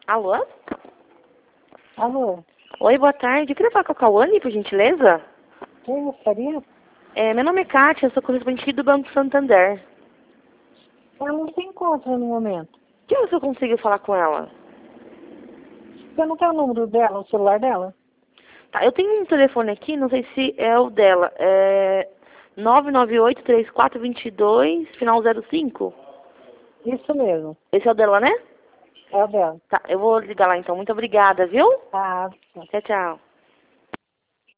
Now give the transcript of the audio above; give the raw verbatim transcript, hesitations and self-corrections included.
Alô? Alô, Oi, boa tarde. Eu queria falar com a Cauane, por gentileza. quem gostaria? É, meu nome é Kátia, eu sou correspondente do Banco Santander. Ela não se encontra no momento. Que horas eu consigo falar com ela? Você não tem o número dela, o celular dela? Tá, eu tenho um telefone aqui, não sei se é o dela. É nove nove oito, três quatro dois dois, final zero cinco. Isso mesmo, Esse é o dela, né? é o dela. Tá, eu vou ligar lá então. Muito obrigada, viu? Ah, Tchau, tchau.